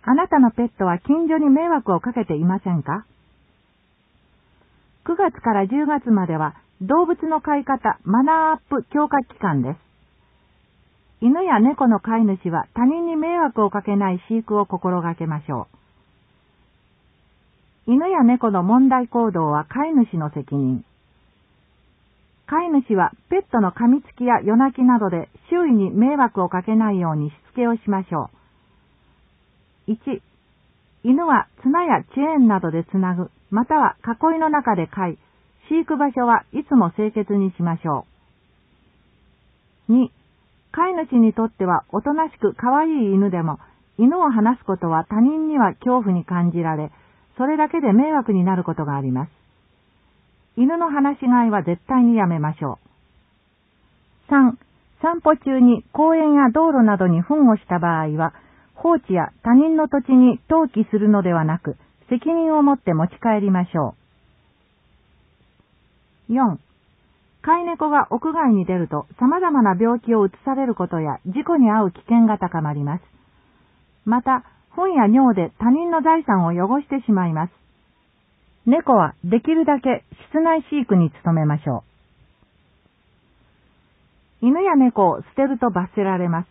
あなたのペットは近所に迷惑をかけていませんか？ 9 月から10月までは動物の飼い方マナーアップ強化期間です。犬や猫の飼い主は他人に迷惑をかけない飼育を心がけましょう。犬や猫の問題行動は飼い主の責任。飼い主はペットの噛みつきや夜泣きなどで周囲に迷惑をかけないようにしつけをしましょう。1、犬は綱やチェーンなどでつなぐ、または囲いの中で飼い、飼育場所はいつも清潔にしましょう。2、飼い主にとってはおとなしく可愛い犬でも、犬を離すことは他人には恐怖に感じられ、それだけで迷惑になることがあります。犬の放し飼いは絶対にやめましょう。3、散歩中に公園や道路などに糞をした場合は、放置や他人の土地に投棄するのではなく、責任を持って持ち帰りましょう。4、飼い猫が屋外に出ると様々な病気をうつされることや事故に遭う危険が高まります。また、糞や尿で他人の財産を汚してしまいます。猫はできるだけ室内飼育に努めましょう。犬や猫を捨てると罰せられます。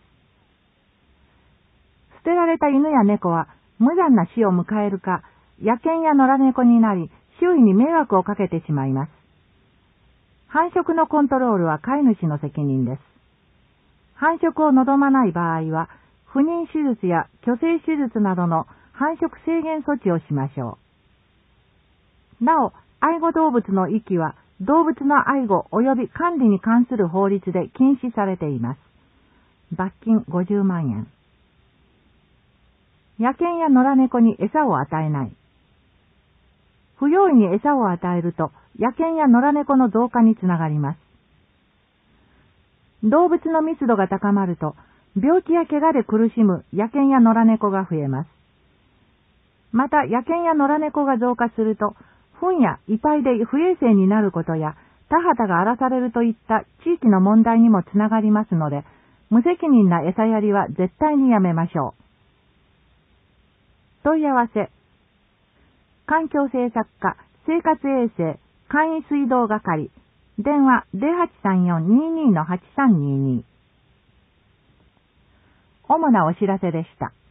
捨てられた犬や猫は無残な死を迎えるか、野犬や野良猫になり、周囲に迷惑をかけてしまいます。繁殖のコントロールは飼い主の責任です。繁殖を望まない場合は、不妊手術や去勢手術などの繁殖制限措置をしましょう。なお、愛護動物の遺棄は、動物の愛護及び管理に関する法律で禁止されています。罰金50万円。野犬や野良猫に餌を与えない。不用意に餌を与えると、野犬や野良猫の増加につながります。動物の密度が高まると、病気や怪我で苦しむ野犬や野良猫が増えます。また、野犬や野良猫が増加すると、糞や遺体で不衛生になることや、田畑が荒らされるといった地域の問題にもつながりますので、無責任な餌やりは絶対にやめましょう。問い合わせ。環境政策課生活衛生簡易水道係電話 0834-22-8322。主なお知らせでした。